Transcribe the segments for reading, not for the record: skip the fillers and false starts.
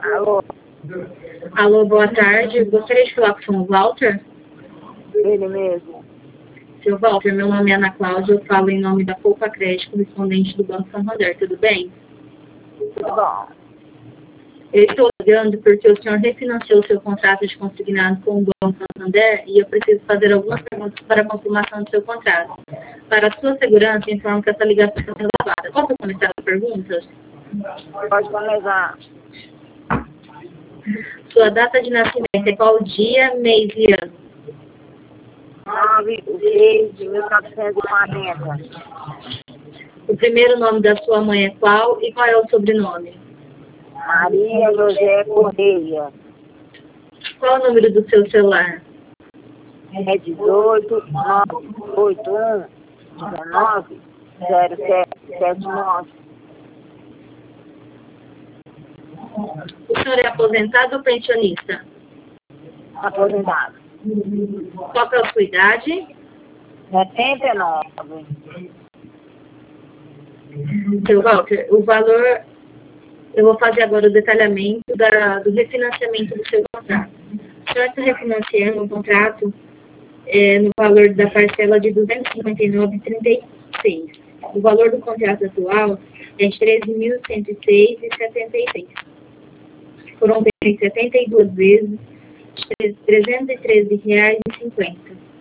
Alô, Alô, boa tarde. Gostaria de falar com o senhor Walter? ele mesmo. Seu Walter, meu nome é Ana Cláudia, eu falo em nome da Poupa Crédito, correspondente do Banco Santander, tudo bem? Tudo bom. Eu estou ligando porque o senhor refinanciou seu contrato de consignado com o Banco Santander e eu preciso fazer algumas perguntas para a confirmação do seu contrato. Para a sua segurança, informo que essa ligação está sendo gravada. Posso começar as perguntas? Pode começar. Sua data de nascimento é qual dia, mês e ano? 9/6/1940. O primeiro nome da sua mãe é qual e qual é o sobrenome? Maria José Correia. Qual o número do seu celular? É 18-981-19-0779. O senhor é aposentado ou pensionista? Aposentado. Qual que é a sua idade? 79. Seu Walter, o valor, eu vou fazer agora o detalhamento do refinanciamento do seu contrato. O senhor está refinanciando um contrato no valor da parcela de R$ 259,36. O valor do contrato atual é de R$ 13.106,76. Foram feitas 72 vezes de R$ 313,50.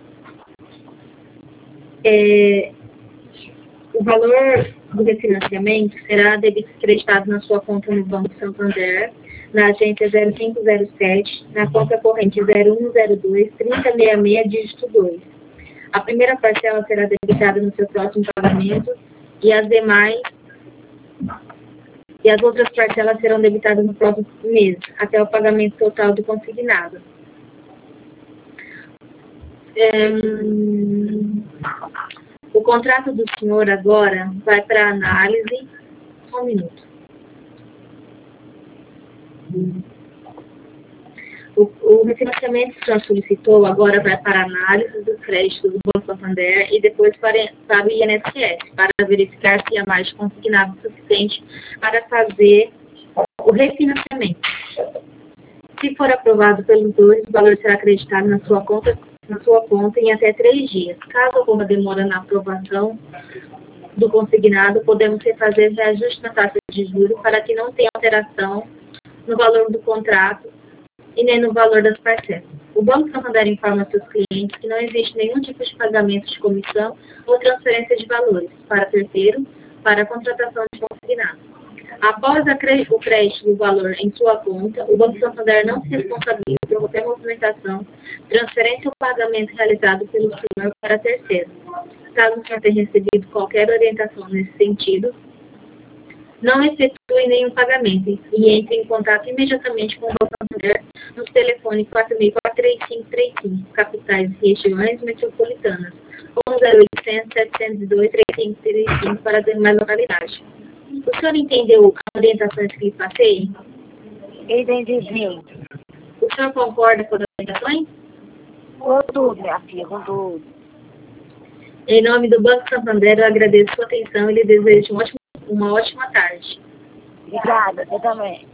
O valor do refinanciamento será creditado na sua conta no Banco Santander, na agência 0507, na conta corrente 0102-3066, dígito 2. A primeira parcela será debitada no seu próximo pagamento e as outras parcelas serão debitadas no próximo mês, até o pagamento total do consignado. O contrato do senhor agora vai para análise. Só um minuto. O refinanciamento que o senhor solicitou agora vai para análise dos créditos do Banco Santander e depois para o INSS, para verificar se há mais consignado suficiente para fazer o refinanciamento. Se for aprovado pelos dois, o valor será acreditado na sua conta em até 3 dias. Caso ocorra demora na aprovação do consignado, podemos refazer reajuste na taxa de juros para que não tenha alteração no valor do contrato e nem no valor das parcelas. O Banco Santander informa seus clientes que não existe nenhum tipo de pagamento de comissão ou transferência de valores para terceiro para a contratação de consignado. Após o crédito do valor em sua conta, o Banco Santander não se responsabiliza por qualquer movimentação, transferência ou pagamento realizado pelo senhor para terceiro. Caso o senhor tenha recebido qualquer orientação nesse sentido, não efetue nenhum pagamento e entre em contato imediatamente com o Banco Santander no telefone 4.004-3535, capitais e regiões metropolitanas, ou no 0800-702-3535 para as demais localidades. O senhor entendeu as orientações que lhe passei? Entendi, sim. O senhor concorda com as orientações? Com tudo, minha filha, com tudo. Em nome do Banco Santander, eu agradeço a sua atenção e lhe desejo uma ótima tarde. Obrigada, você também.